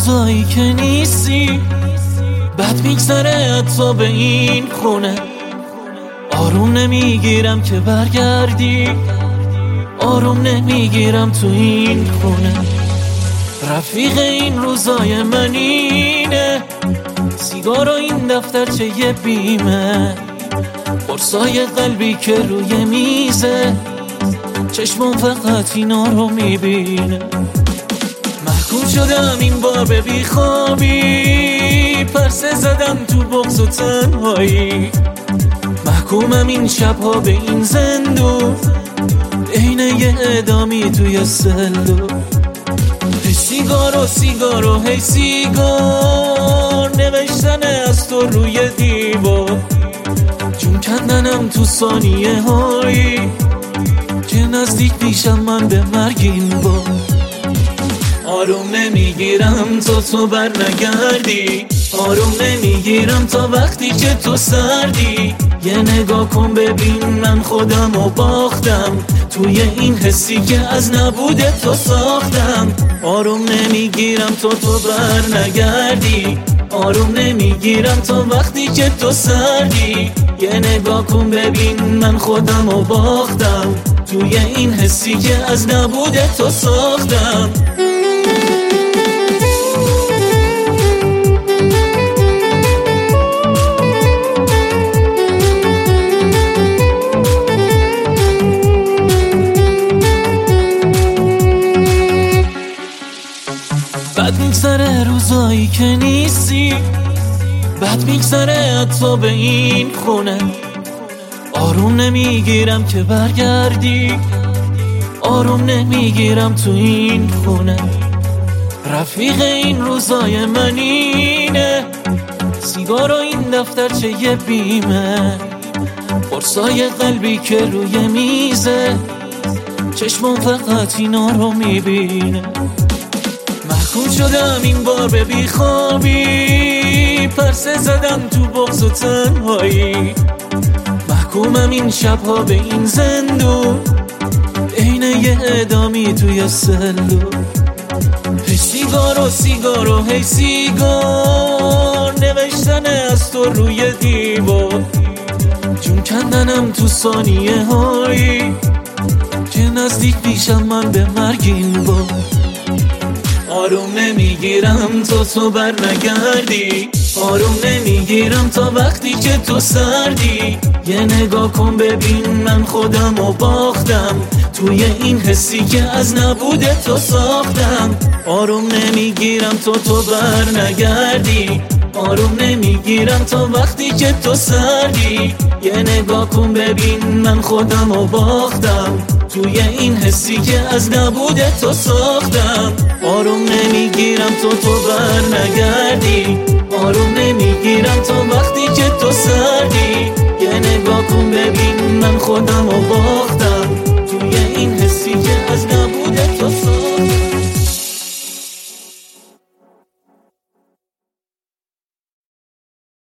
روزایی که نیستی، بد میگذره حتی به این خونه. آروم نمیگیرم که برگردی، آروم نمیگیرم تو این خونه. رفیق این روزای من اینه، سیگار و این دفترچه یه بیمه، قرصای قلبی که روی میزه، چشمم فقط اینا رو میبینه. محکوم شدم این بار به بیخوابی، پرسه زدم تو بغض و تنهایی. محکومم این شبها به این زندون، عین یه اعدامی توی سلو. هی سیگار و هی سیگار، نوشتن از تو روی دیوار، جون کندنم تو ثانیه هایی که نزدیک پیشم من به مرگ این بار. آروم نمیگیرم تا تو بر نگردی، آروم نمیگیرم تا وقتی که تو سردی. یه نگاه کن ببین من خودم رو باختم، توی این حسی که از نبود تو ساختم. آروم نمیگیرم تا تو بر نگردی، آروم نمیگیرم تا وقتی که تو سردی. یه نگاه کن ببین من خودم رو باختم، توی این حسی که از نبود تو ساختم. بد میگذره روزایی که نیستی، بد میگذره حتی به این خونه. آروم نمیگیرم که برگردی، آروم نمیگیرم تو این خونه. رفیق این روزای من اینه، سیگار و این دفترچه یه بیمه، قرصای قلبی که روی میزه، چشمم فقط اینا رو میبینه. محکوم شدم این بار به بیخوابی، پرسه زدم تو بغض و تنهایی. محکومم این شبها به این زندون، عین یه اعدامی توی سلو. هی سیگار و هی سیگار، نوشتن از تو روی دیوار، جون کندنم تو ثانیه هایی که نزدیک پیشم من به مرگ این بار. آروم نمیگیرم تا تو بر نگردی، آروم نمیگیرم تا وقتی که تو سردی. یه نگاه کن ببین من خودم رو باختم، توی این حسی که از نبود تو ساختم. آروم نمیگیرم تا تو بر نگردی، آروم نمیگیرم تا وقتی که تو سردی. یه نگاه کن ببین من خودم رو باختم، توی این حسی که از نبود تو ساختم. آروم نمیگیرم تا تو بر نگردی، آروم نمیگیرم تا وقتی که تو سردی. یه نگاه کن ببین من خودم رو باختم،